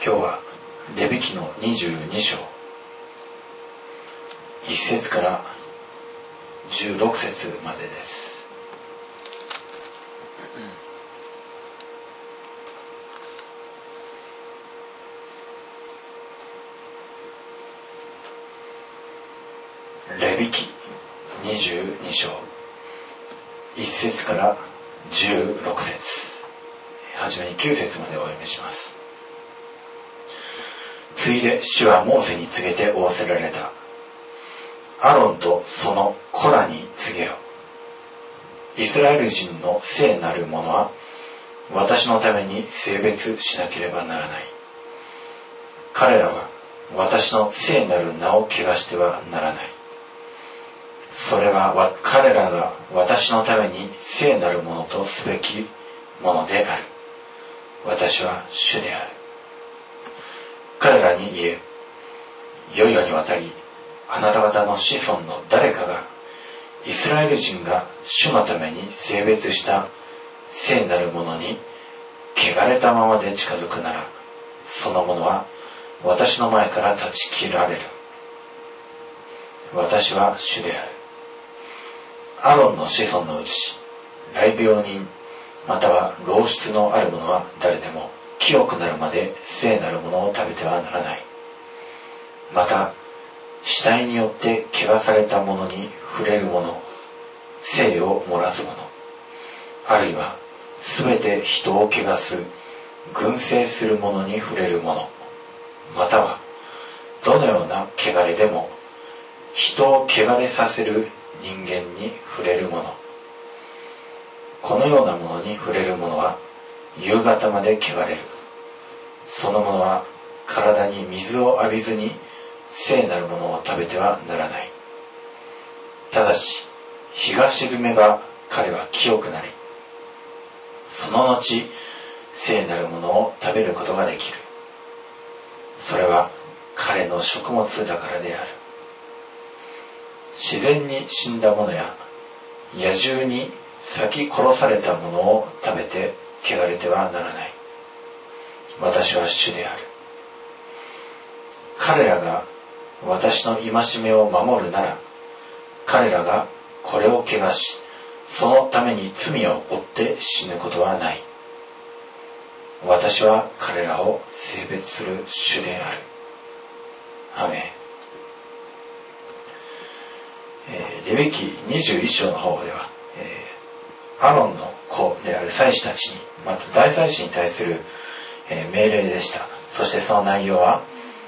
今日はレビ記の22章1節から16節までです。レビ記22章1節から16節、はじめに9節までお読みします。ついで主はモーセに告げて仰せられた。アロンとその子らに告げよ。イスラエル人の聖なるものは私のために聖別しなければならない。彼らは私の聖なる名を汚してはならない。それは彼らが私のために聖なるものとすべきものである。私は主である。彼らに言え、いよいよにわたりあなた方の子孫の誰かがイスラエル人が主のために聖別した聖なるものに汚れたままで近づくなら、そのものは私の前から断ち切られる。私は主である。アロンの子孫のうち雷病人または漏出のある者は誰でも清くなるまで聖なるものを食べてはならない。また死体によって汚されたものに触れる者、聖を漏らす者、あるいはすべて人を汚す群生する者に触れる者、またはどのような汚れでも人を汚れさせる人間に触れる者、このようなものに触れる者は夕方まで汚れる。その者は体に水を浴びずに聖なるものを食べてはならない。ただし日が沈めば彼は清くなり、その後聖なるものを食べることができる。それは彼の食物だからである。自然に死んだものや野獣に裂き殺されたものを食べて汚れてはならない。私は主である。彼らが私の戒めを守るなら、彼らがこれを汚し、そのために罪を負って死ぬことはない。私は彼らを聖別する主である。アメン。レビ記21章の方では、アロンの子である祭司たちに、また大祭司に対する、命令でした。そしてその内容は、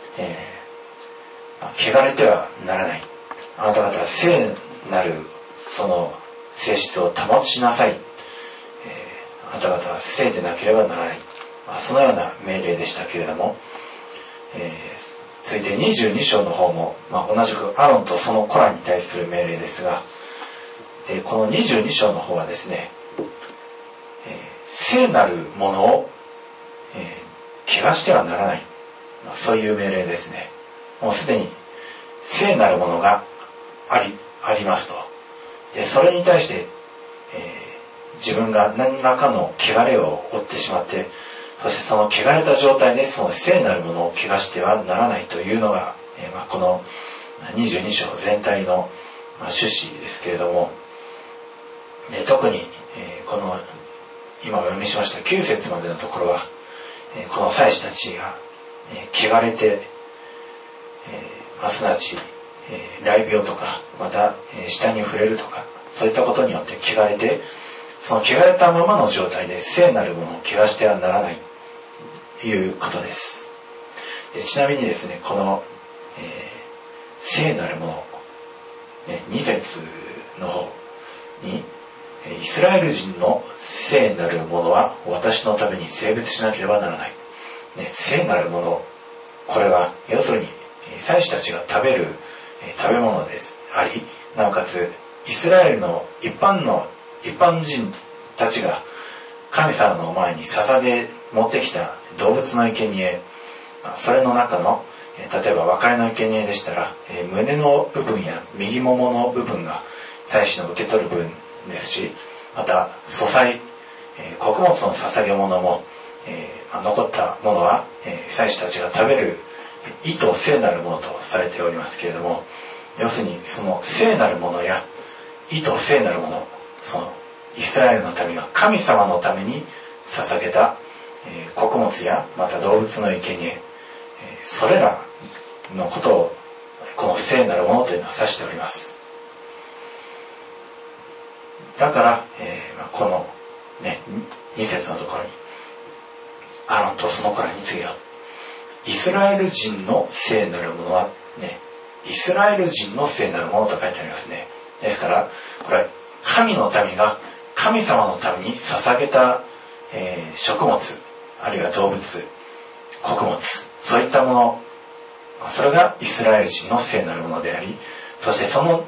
汚れてはならない。あなた方は聖なるその性質を保ちなさい。あなた方は聖でなければならない。そのような命令でしたけれども、続いて22章の方も、同じくアロンとその子らに対する命令ですが、この22章の方はですね、聖なるものを、汚してはならない、そういう命令ですね。もうすでに聖なるものがありますと。でそれに対して、自分が何らかの汚れを負ってしまって、そしてその汚れた状態でその聖なるものを汚してはならないというのが、この22章全体の趣旨ですけれども、特に、この今お読みしました9節までのところは、この祭司たちが、汚れて、すなわち、雷病とかまた、死体に触れるとか、そういったことによって汚れて、その汚れたままの状態で聖なるものを汚してはならないということです。ちなみにですね、この、聖なるもの、2節の方に、イスラエル人の聖なるものは私のために聖別しなければならない。聖なるもの、これは要するに祭司たちが食べる食べ物ですあり、なおかつイスラエルの一般人たちが神様の前に捧げ持ってきた動物の生贄、それの中の例えば別れの生贄でしたら、胸の部分や右ももの部分が祭司の受け取る分ですし、また素祭、穀物の捧げ物も、 残ったものは、祭司たちが食べる意と聖なるものとされておりますけれども、要するにその聖なるものや意と聖なるもの、そのイスラエルの民が神様のために捧げた、穀物やまた動物の生贄、それらのことをこの聖なるものというのは指しております。だから、このね、2節のところにアロンとその子らに告げよ、イスラエル人の聖なるものはね、イスラエル人の聖なるものと書いてありますね。ですからこれ神の民が神様のために捧げた、食物あるいは動物、穀物、そういったもの、それがイスラエル人の聖なるものであり、そしてその、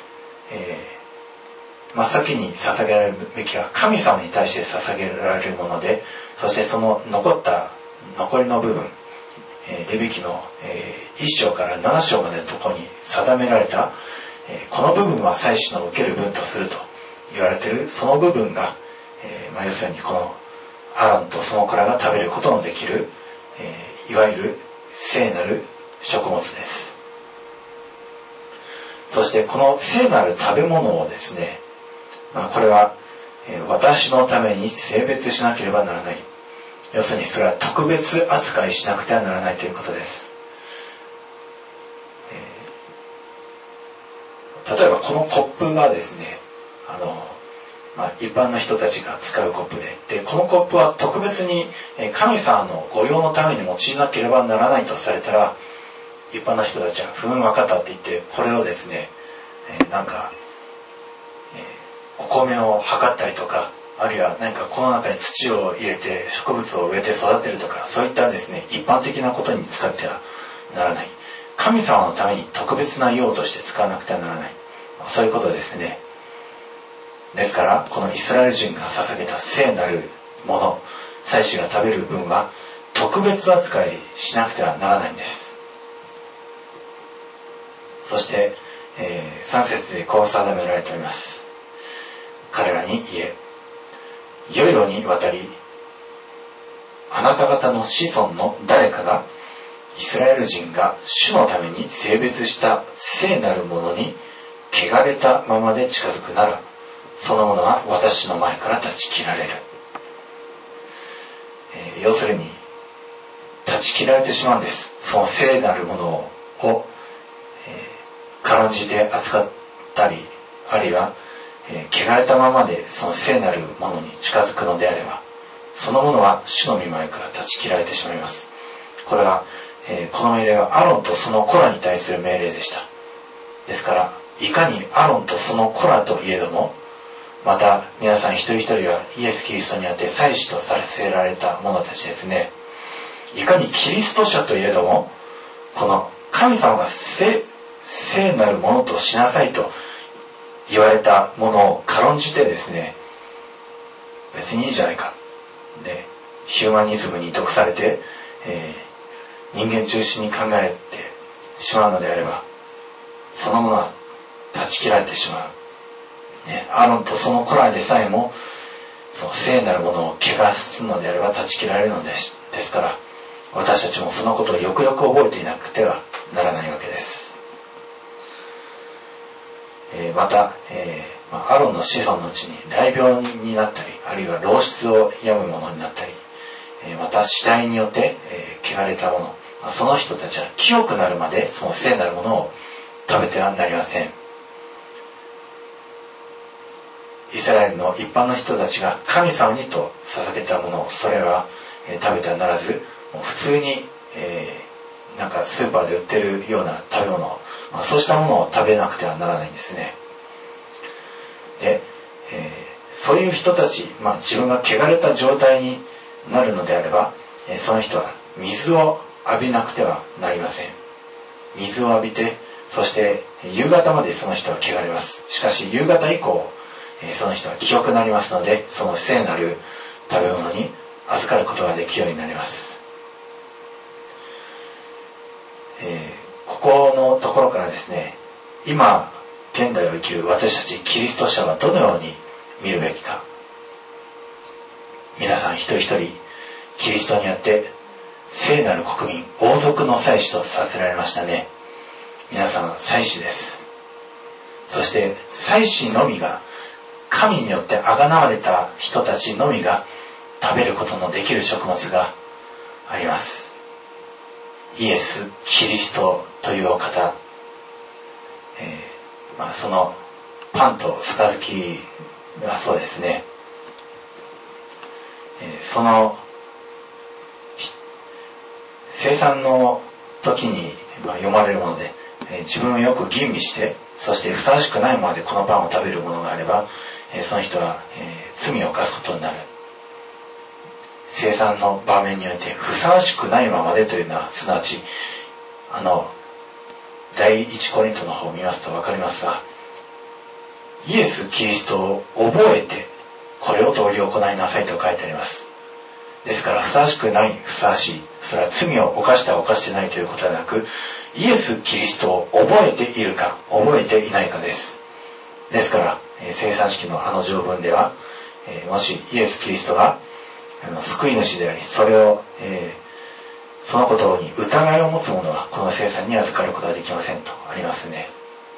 真っ先に捧げられるべきは神様に対して捧げられるもので、そしてその残りの部分、レビ記の、1章から7章までのところに定められた、この部分は祭司の受ける分とすると言われているその部分が、要するにこのアロンとその子らが食べることのできる、いわゆる聖なる食物です。そしてこの聖なる食べ物をですね、これは、私のために性別しなければならない。要するにそれは特別扱いしなくてはならないということです。例えばこのコップがですね、一般の人たちが使うコップで、このコップは特別に神様の御用のために用いなければならないとされたら、一般の人たちは分かったって言ってこれをですね、お米を測ったりとか、あるいは何かこの中に土を入れて植物を植えて育てるとか、そういったですね一般的なことに使ってはならない。神様のために特別な用として使わなくてはならない、そういうことですね。ですからこのイスラエル人が捧げた聖なるもの、祭司が食べる分は特別扱いしなくてはならないんです。そして、3節でこう定められております。彼らに言え、世々にわたりあなた方の子孫の誰かがイスラエル人が主のために性別した聖なるものに汚れたままで近づくなら、そのものは私の前から断ち切られる。要するに断ち切られてしまうんです。その聖なるものを、軽んじて扱ったり、あるいは、汚れたままでその聖なるものに近づくのであれば、そのものは主の御前から断ち切られてしまいます。これは、この命令はアロンとその子らに対する命令でした。ですからいかにアロンとその子らといえども、また皆さん一人一人はイエス・キリストにあって祭司とさせられた者たちですね。いかにキリスト者といえども、この神様が聖なるものとしなさいと言われたものを軽んじてですね、別にいいじゃないかでヒューマニズムに毒されて、人間中心に考えてしまうのであれば、そのものは断ち切られてしまう。アロンとその子らでさえもその聖なるものを汚すのであれば断ち切られるのです。ですから私たちもそのことをよくよく覚えていなくてはならないわけです。また、アロンの子孫のうちに雷病になったり、あるいは漏出を病むものになったり、また死体によって、汚れたもの、その人たちは清くなるまでその聖なるものを食べてはなりません。イスラエルの一般の人たちが神様にと捧げたものを、それらは、食べてはならず、もう普通に、スーパーで売ってるような食べ物、そうしたものを食べなくてはならないんですね。で、そういう人たち、自分が汚れた状態になるのであれば、その人は水を浴びなくてはなりません。水を浴びて、そして夕方までその人は汚れます。しかし夕方以降、その人は清くなりますので、その聖なる食べ物に預かることができるようになります。ここのところからですね、今現代を生きる私たちキリスト者はどのように見るべきか、皆さん一人一人、 キリストによって聖なる国民、王族の祭司とさせられましたね。皆さん祭司です。そして祭司のみが、神によって贖われた人たちのみが食べることのできる食物があります。イエス・キリストというお方、そのパンと杯がそうですね、その生産の時に読まれるもので、自分をよく吟味して、そしてふさわしくないままでこのパンを食べるものがあれば、その人は罪を犯すことになる。生産の場面においてふさわしくないままでというのは、すなわち第一コリントの方を見ますと分かりますが、イエス・キリストを覚えてこれを通り行いなさいと書いてあります。ですから、ふさわしくない、ふさわしい、それは罪を犯した犯してないということではなく、イエス・キリストを覚えているか覚えていないかです。ですから、生産式の条文では、もしイエス・キリストが救い主であり、それを、そのことに疑いを持つ者はこの生産に預かることはできませんとありますね。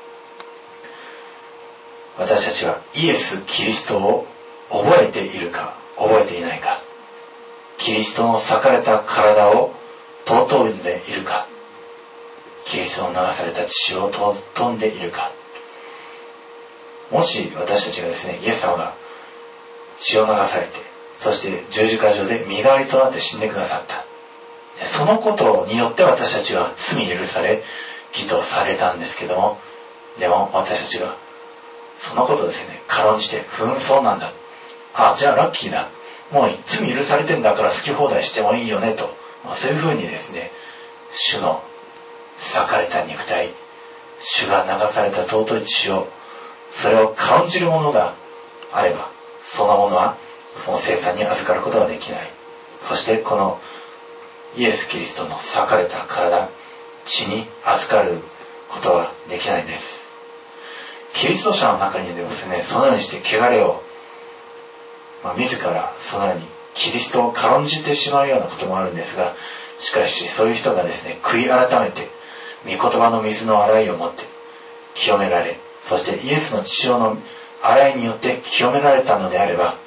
私たちはイエス・キリストを覚えているか覚えていないか、キリストの裂かれた体を尊んでいるか、キリストの流された血を尊んでいるか。もし私たちがですね、イエス様が血を流されて、そして十字架上で身代わりとなって死んでくださった、そのことによって私たちは罪許され義とされたんですけども、でも私たちがそのことですね、軽んじて、そうなんだ、じゃあラッキーだ、もう罪許されてんだから好き放題してもいいよねと、そういうふうにですね、主の裂かれた肉体、主が流された尊い血を、それを軽んじるものがあれば、そのものはその生産に預かることができない。そしてこのイエス・キリストの裂かれた体、血に預かることはできないんです。キリスト者の中にでもですね、そのようにして汚れを、自らそのようにキリストを軽んじてしまうようなこともあるんですが、しかしそういう人がですね、悔い改めて御言葉の水の洗いをもって清められ、そしてイエスの血潮の洗いによって清められたのであれば、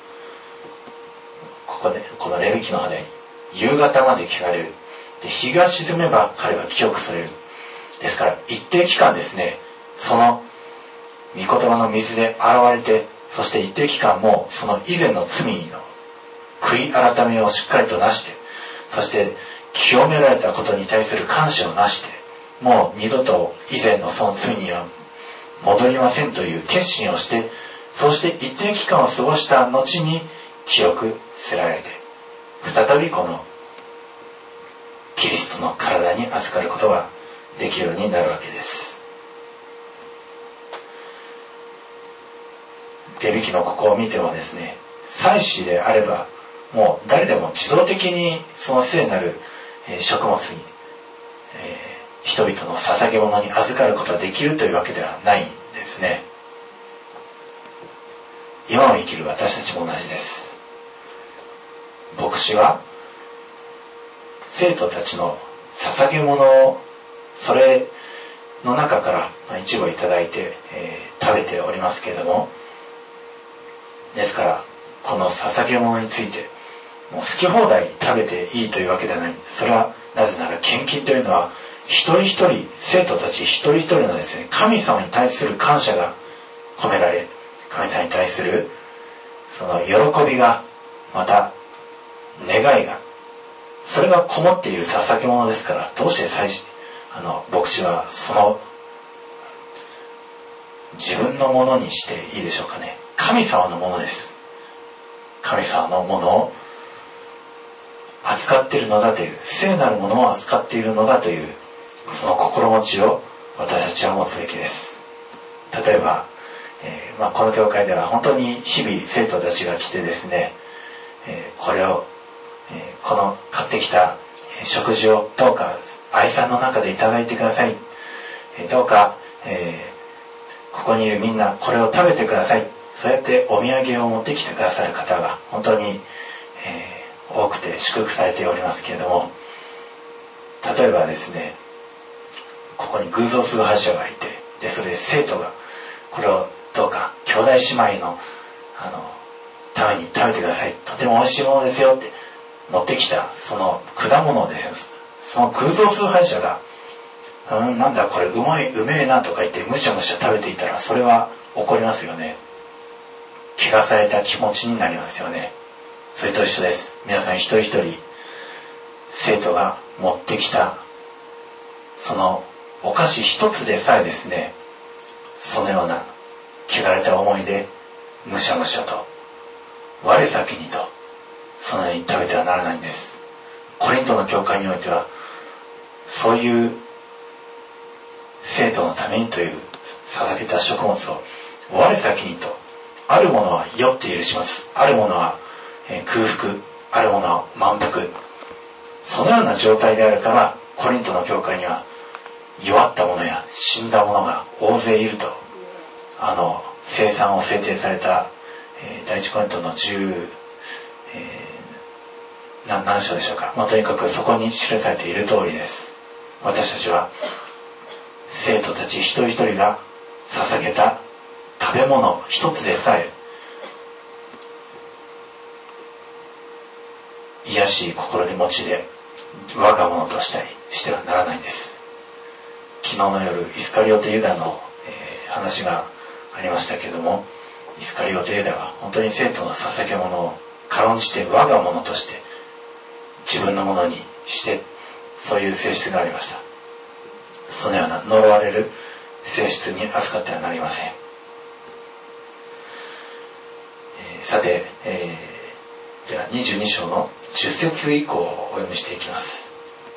このレビ記の間に夕方まで汚れる。で、日が沈めば彼は清くされる。ですから一定期間ですね、その御言葉の水で洗われて、そして一定期間もその以前の罪の悔い改めをしっかりとなして、そして清められたことに対する感謝をなして、もう二度と以前のその罪には戻りませんという決心をして、そうして一定期間を過ごした後に清くせられて、再びこのキリストの体に預かることができるようになるわけです。レビ記のここを見てもですね、祭司であればもう誰でも自動的にその聖なる食物に、人々の捧げ物に預かることができるというわけではないんですね。今を生きる私たちも同じです。牧師は生徒たちの捧げ物をそれの中から一部いただいて、食べておりますけれども、ですからこの捧げ物についてもう好き放題食べていいというわけではない。それはなぜなら献金というのは一人一人、生徒たち一人一人のですね、神様に対する感謝が込められ、神様に対するその喜びが、また願いが、それがこもっている捧げ物ですから、どうして牧師はその自分のものにしていいでしょうかね。神様のものです。神様のものを扱っているのだという、聖なるものを扱っているのだという、その心持ちを私たちは持つべきです。例えば、この教会では本当に日々生徒たちが来てですね、これを、この買ってきた食事をどうか愛さんの中でいただいてください。どうか、ここにいるみんなこれを食べてください。そうやってお土産を持ってきてくださる方が本当に、 多くて祝福されておりますけれども、例えばですね、ここに偶像崇拝者がいて、でそれで生徒がこれをどうか兄弟姉妹のために食べてください、とても美味しいものですよって持ってきたその果物をですね、その偶像崇拝者がなんだこれうめえなとか言ってむしゃむしゃ食べていたら、それは怒りますよね。汚された気持ちになりますよね。それと一緒です。皆さん一人一人生徒が持ってきたそのお菓子一つでさえですね、そのような汚れた思いでむしゃむしゃと我先にとそのように食べてはならないんです。コリントの教会においてはそういう生徒のためにという捧げた食物を我先にと、あるものは酔って許します、あるものは空腹、あるものは満腹、そのような状態であるから、コリントの教会には弱った者や死んだ者が大勢いると、生産を制定された、第一コリントの10、何章でしょうか、とにかくそこに記されている通りです。私たちは生徒たち一人一人が捧げた食べ物一つでさえ癒しい心に持ちで我が物としたりしてはならないんです。昨日の夜イスカリオテユダの、話がありましたけれども、イスカリオテユダは本当に生徒の捧げ物を軽んじて我が物として自分のものにして、そういう性質がありました。そのような呪われる性質に扱ってはなりません。さて、では22章の10節以降をお読みしていきます。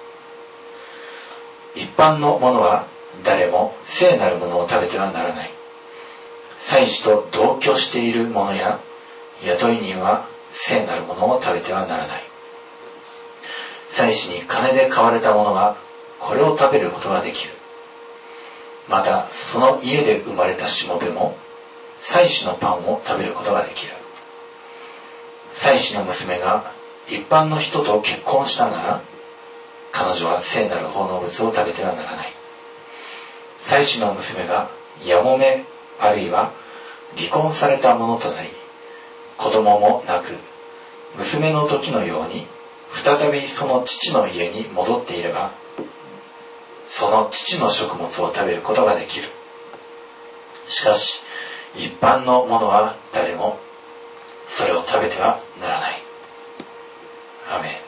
一般の者は誰も聖なるものを食べてはならない。祭司と同居している者や雇い人は聖なるものを食べてはならない。祭司に金で買われた者がこれを食べることができる。またその家で生まれたしもべも祭司のパンを食べることができる。祭司の娘が一般の人と結婚したなら、彼女は聖なる奉納物を食べてはならない。祭司の娘がやもめあるいは離婚されたものとなり、子供もなく娘の時のように再びその父の家に戻っていれば、その父の食物を食べることができる。しかし一般の者は誰もそれを食べてはならない。アメン。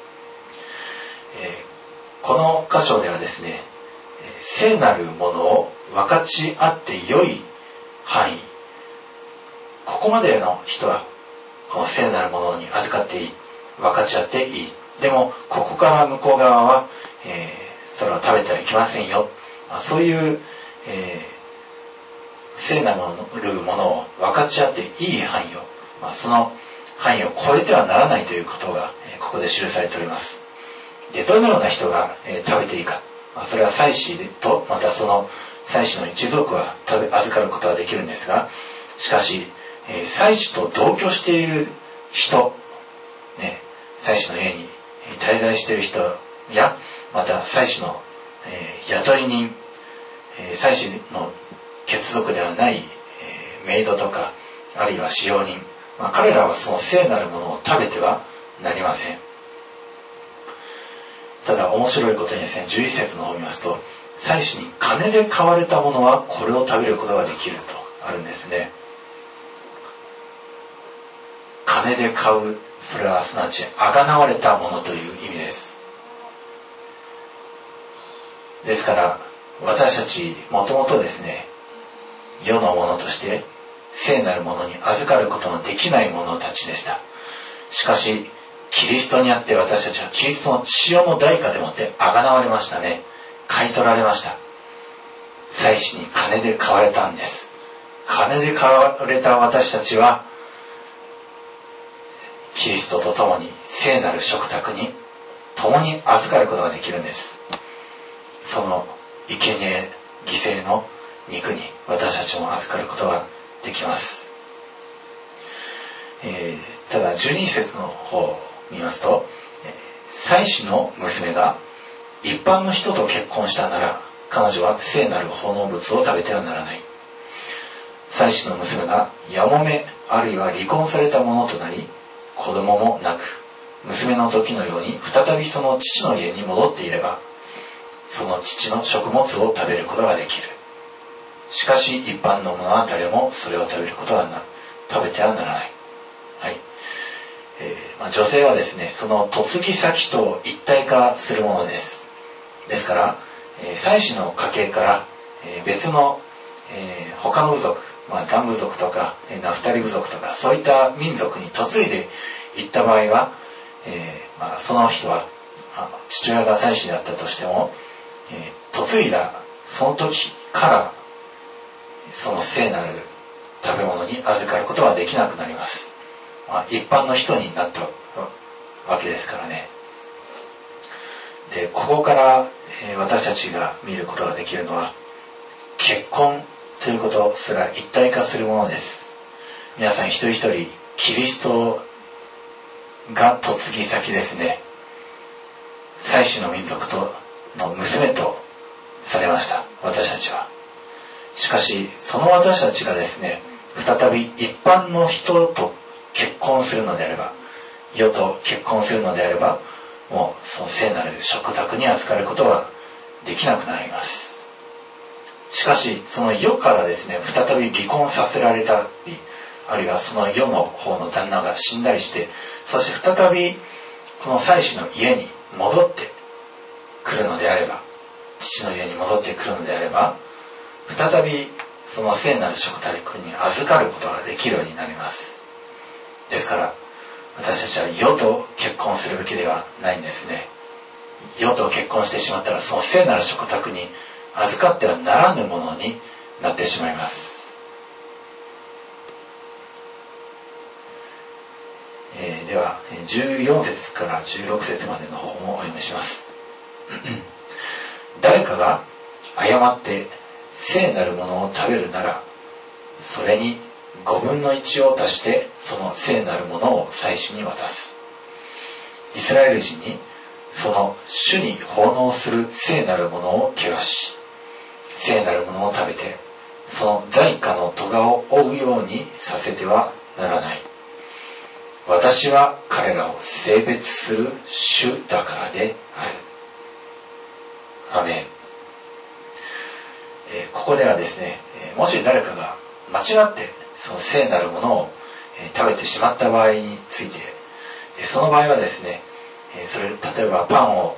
この箇所ではですね、聖なるものを分かち合って良い範囲、ここまでの人はこの聖なるものに預かっていい、分かち合っていい。でもここから向こう側は、それを食べてはいけませんよ。そういう、聖なるものを分かち合っていい範囲を、その範囲を超えてはならないということが、ここで記されております。で、どのような人が、食べていいか、それは祭司とまたその祭司の一族は預かることができるんですが、しかし、祭司と同居している人、祭司の家に滞在している人や、また祭司の、雇い人、祭司の血族ではない、メイドとか、あるいは使用人、彼らはその聖なるものを食べてはなりません。ただ面白いことにですね、11節の方を見ますと、祭司に金で買われたものはこれを食べることができるとあるんですね。金で買う、それはすなわちあがなわれたものという意味です。ですから私たちもともとですね、世のものとして聖なるものに預かることのできない者たちでした。しかしキリストにあって私たちはキリストの血潮の代価でもってあがなわれましたね。買い取られました。祭司に金で買われたんです。金で買われた私たちはキリストと共に聖なる食卓に共に預かることができるんです。その生贄犠牲の肉に私たちも預かることができます。ただ12節の方を見ますと、妻子の娘が一般の人と結婚したなら、彼女は聖なる奉納物を食べてはならない。妻子の娘がやもめあるいは離婚されたものとなり、子供もなく、娘の時のように再びその父の家に戻っていれば、その父の食物を食べることができる。しかし一般の者は誰もそれを食べてはならない。はい。女性はですね、その嫁ぎ先と一体化するものです。ですから、妻子の家系から、別の、他の部族、ダン部族とか、ナフタリ部族とか、そういった民族に嫁いでいった場合は、その人は、父親が妻子であったとしても、嫁いだその時からその聖なる食べ物に預かることはできなくなります。一般の人になったわけですからね。で、ここから、私たちが見ることができるのは、結婚ということすら一体化するものです。皆さん一人一人キリストが嫁ぎ先ですね。祭司の民族の娘とされました、私たちは。しかしその私たちがですね、再び一般の人と結婚するのであれば、世と結婚するのであれば、もうその聖なる食卓に預かることはできなくなります。しかしその世からですね、再び離婚させられたり、あるいはその世の方の旦那が死んだりして、そして再びこの祭司の家に戻ってくるのであれば、父の家に戻ってくるのであれば、再びその聖なる食卓に預かることができるようになります。ですから私たちは世と結婚するべきではないんですね。世と結婚してしまったら、その聖なる食卓に預かってはならぬものになってしまいます。では14節から16節までの方もお読みします。誰かが誤って聖なるものを食べるなら、それに5分の1を足してその聖なるものを祭司に渡す。イスラエル人にその主に奉納する聖なるものを汚し、聖なるものを食べてその罪過の咎を負うようにさせてはならない。私は彼らを性別する主だからである。アメン。ここではですね、もし誰かが間違ってその聖なるものを食べてしまった場合について、その場合はですね、例えばパン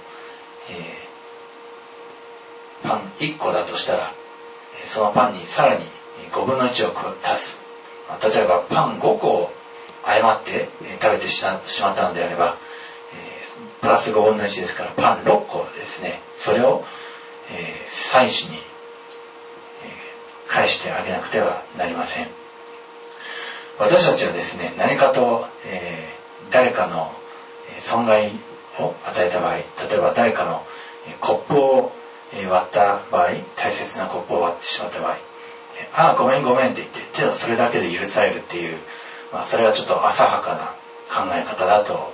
1個だとしたら、そのパンにさらに5分の1を足す。例えばパン5個を誤って食べてしまったのであれば、プラス5分の1ですからパン6個ですね、それを祭司に返してあげなくてはなりません。私たちはですね、何かと、誰かの損害を与えた場合、例えば誰かのコップを割った場合、大切なコップを割ってしまった場合、ごめんって言ってそれだけで許されるっていう、それはちょっと浅はかな考え方だと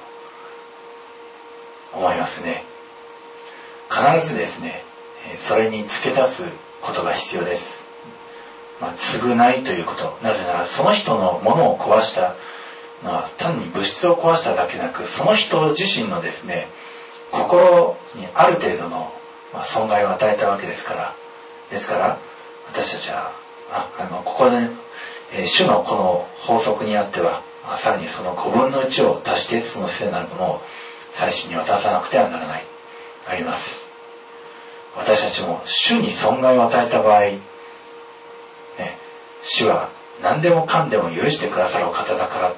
思いますね。必ずですね、それに付け足すことが必要です。償いということ。なぜならその人のものを壊したのは単に物質を壊しただけなく、その人自身のですね、心にある程度の損害を与えたわけですから。ですから私たちはここで、主のこの法則にあっては、さらにその5分の1を足してその聖なるものを祭司に渡さなくてはならない、あります。私たちも主に損害を与えた場合、主は何でもかんでも許してくださるお方だから、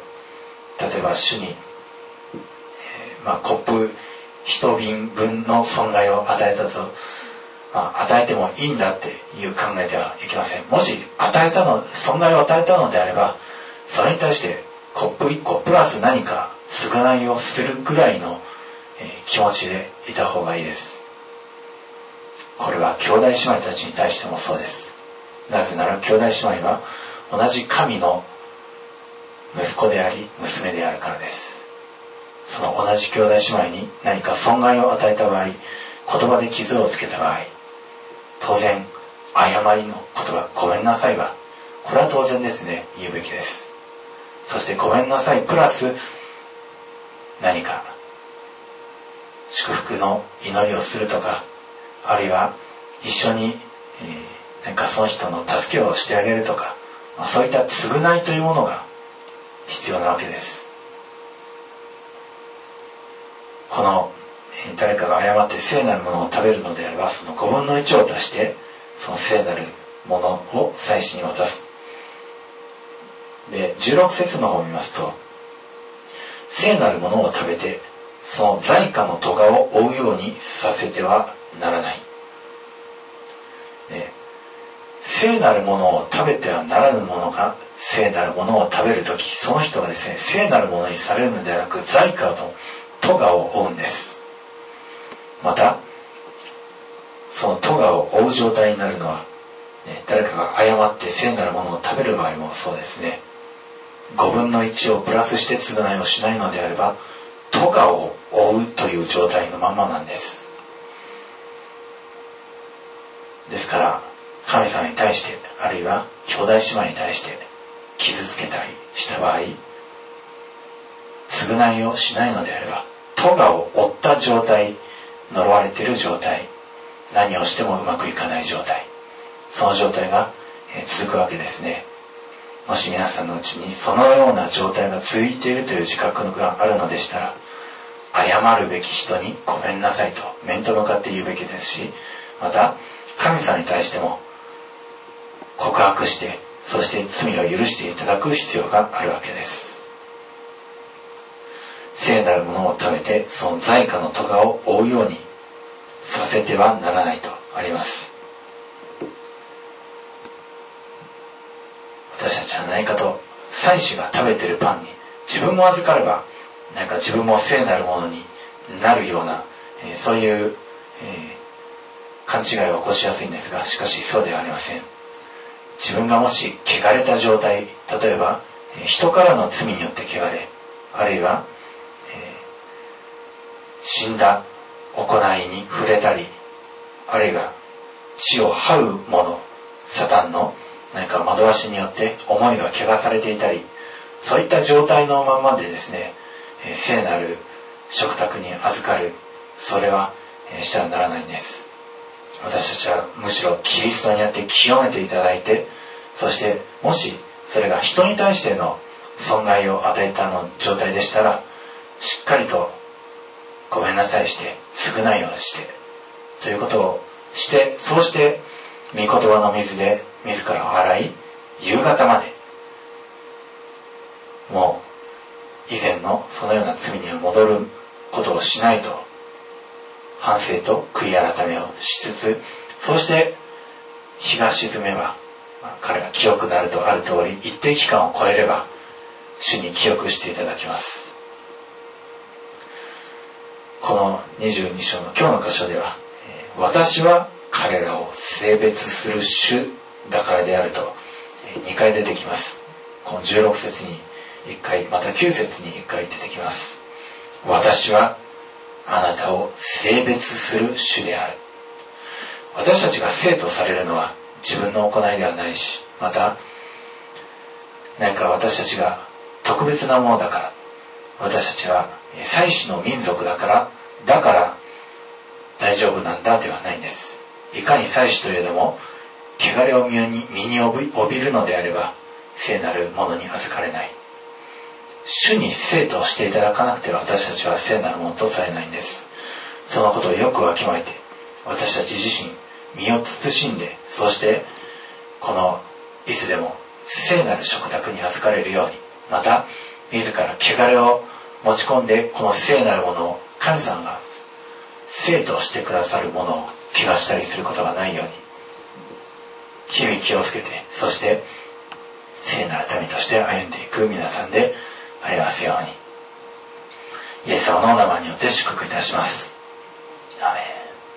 例えば主に、コップ1瓶分の損害を与えたと、与えてもいいんだっていう考えではいけません。もし損害を与えたのであれば、それに対してコップ1個プラス何か償いをするぐらいの、気持ちでいた方がいいです。これは兄弟姉妹たちに対してもそうです。なぜなら兄弟姉妹は同じ神の息子であり娘であるからです。 その同じ兄弟姉妹に何か損害を与えた場合、言葉で傷をつけた場合、当然誤りの言葉、ごめんなさいは、これは当然ですね、言うべきです。そしてごめんなさいプラス何か祝福の祈りをするとか、あるいは一緒に、何かその人の助けをしてあげるとか、そういった償いというものが必要なわけです。この誰かが誤って聖なるものを食べるのであれば、その5分の1を足してその聖なるものを祭司に渡す。で、16節の方を見ますと、聖なるものを食べてその罪過の咎を負うようにさせてはならない。聖なるものを食べてはならぬ者が聖なるものを食べるとき、その人がですね、聖なるものにされるのではなく罪過の咎を負うんです。またその咎を負う状態になるのは、誰かが誤って聖なるものを食べる場合もそうですね。5分の1をプラスして償いをしないのであれば、咎を負うという状態のままなんです。ですから神様に対して、あるいは兄弟姉妹に対して傷つけたりした場合、償いをしないのであれば、咎を負った状態、呪われている状態、何をしてもうまくいかない状態、その状態が続くわけですね。もし皆さんのうちにそのような状態が続いているという自覚があるのでしたら、謝るべき人にごめんなさいと面と向かって言うべきですし、また神様に対しても告白して、そして罪を許していただく必要があるわけです。聖なるものを食べてその罪過の咎を負うようにさせてはならないとあります。私たちは何かと祭司が食べているパンに自分も預かれば、何か自分も聖なるものになるような、そういう、勘違いを起こしやすいんですが、しかしそうではありません。自分がもし汚れた状態、例えば人からの罪によって汚れ、あるいは、死んだ行いに触れたり、あるいは血を這うもの、サタンの何か惑わしによって思いが汚されていたり、そういった状態のままでですね、聖なる食卓に預かる、それはしてはならないんです。私たちはむしろキリストによって清めていただいて、そしてもしそれが人に対しての損害を与えた状態でしたら、しっかりとごめんなさいして償いをしてということをして、そうして御言葉の水で自らを洗い、夕方までもう以前のそのような罪には戻ることをしないと、反省と悔い改めをしつつ、そして日が沈めば、彼が清くなるとある通り、一定期間を超えれば主に清くしていただきます。この22章の今日の箇所では、私は彼らを性別する主だからであると2回出てきます。この16節に1回、また9節に1回出てきます。私はあなたを性別する主である。私たちが聖とされるのは自分の行いではないし、また何か私たちが特別なものだから、私たちは祭司の民族だから大丈夫なんだではないんです。いかに祭司といえども汚れを身に帯びるのであれば聖なるものに預かれない。主に聖としていただかなくては私たちは聖なるものとされないんです。そのことをよくわきまえて、私たち自身身を慎んで、そしてこのいつでも聖なる食卓に預かれるように、また自ら汚れを持ち込んで、この聖なるものを神様が聖としてくださるものを汚したりすることがないように日々気をつけて、そして聖なる民として歩んでいく皆さんでありますように、イエス様のお名前によって祝福いたします。アーメ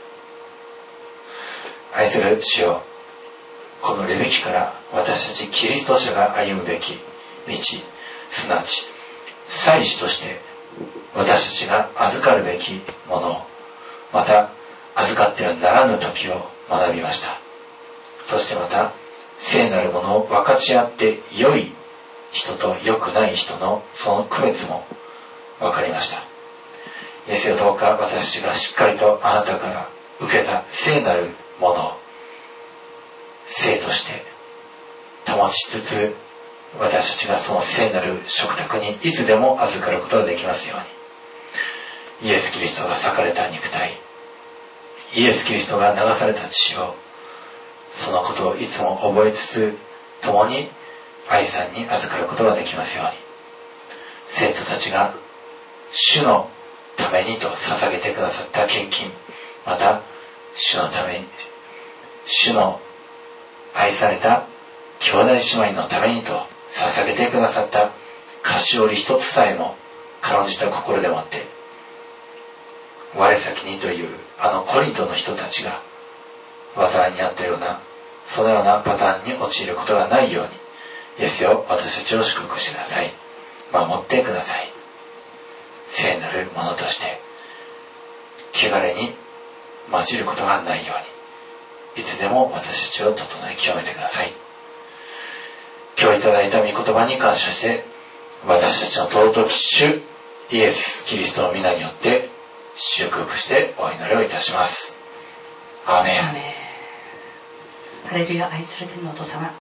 ン。愛する主よ、このレビ記から私たちキリスト者が歩むべき道、すなわち祭司として私たちが預かるべきものを、また預かってはならぬ時を学びました。そしてまた聖なるものを分かち合って良い人と良くない人のその区別も分かりました。イエスよ、どうか私たちがしっかりとあなたから受けた聖なるものを聖として保ちつつ、私たちがその聖なる食卓にいつでも預かることができますように、イエス・キリストが裂かれた肉体、イエス・キリストが流された血を、そのことをいつも覚えつつ、共に愛さんに預かることができますように、生徒たちが主のためにと捧げてくださった献金、また主のために、主の愛された兄弟姉妹のためにと捧げてくださった菓子折り一つさえも軽んじた心でもって、我先にというあのコリントの人たちが災いにあったような、そのようなパターンに陥ることがないように、イエスよ、私たちを祝福してください。守ってください。聖なるものとして汚れに混じることがないように、いつでも私たちを整え清めてください。今日いただいた御言葉に感謝して、私たちの尊き主イエス・キリストの皆によって祝福してお祈りをいたします。アーメン。 ハレルヤ。愛する天のお父様、